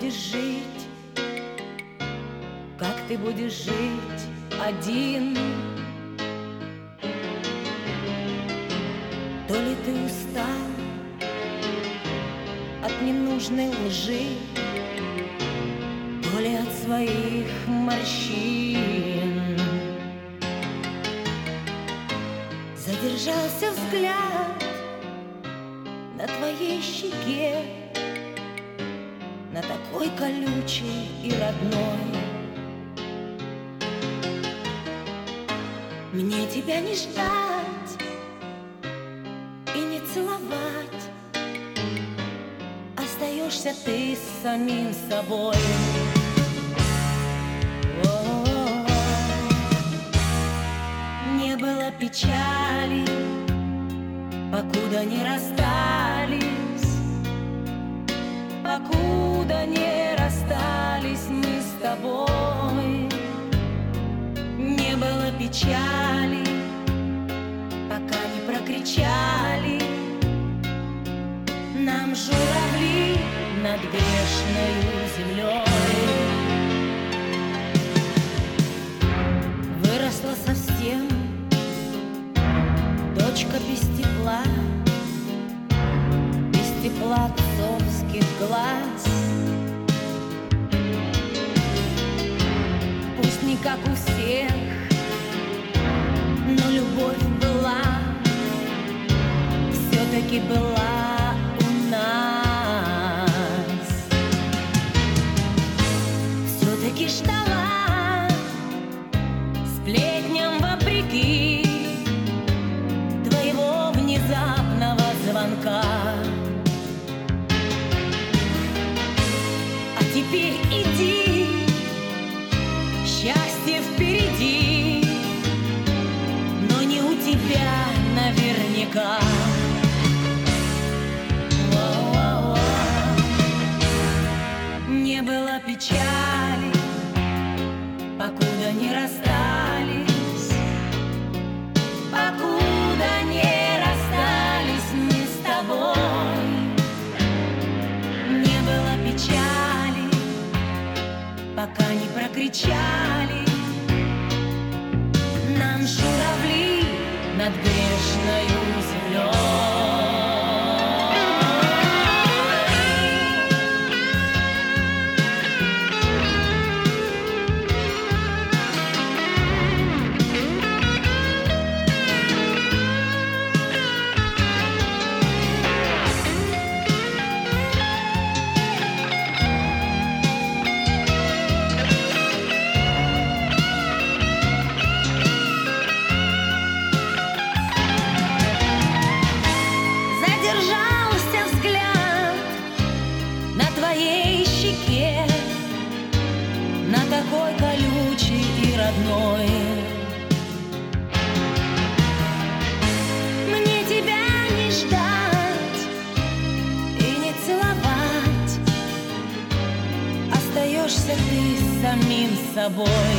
будешь жить, как ты будешь жить один. То ли ты устал от ненужной лжи, то ли от своих морщин. Задержался взгляд на твоей щеке, на такой колючей и родной. Мне тебя не ждать и не целовать, остаешься ты с самим собой. Не было печали, покуда не расстались, покуда не расстались мы с тобой. Не было печали, пока не прокричали нам журавли над грешною землей. Выросла совсем дочка без тепла отцовских глаз. Пусть не как у всех, но любовь была, все-таки была у нас. Все-таки ждала, сплетням вопреки, твоего внезапного звонка. Теперь иди, счастье впереди, но не у тебя наверняка. Не было печали, покуда не расстались, покуда не расстались мы с тобой. Не было печали, пока не прокричали нам журавли над грешною землей. На такой колючей и родной. Мне тебя не ждать и не целовать, остаешься ты с самим собой.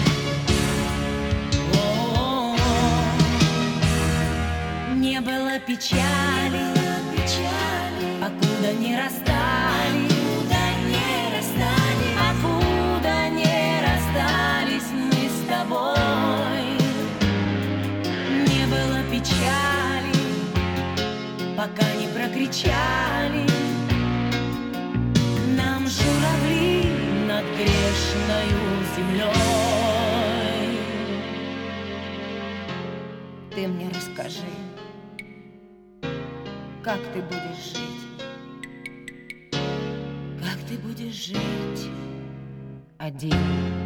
Не было печали, покуда не расстались, покуда не расстались мы с тобой. Не было печали, пока не прокричали нам журавли над грешною землей. Ты мне расскажи, как ты будешь жить, как ты будешь жить один.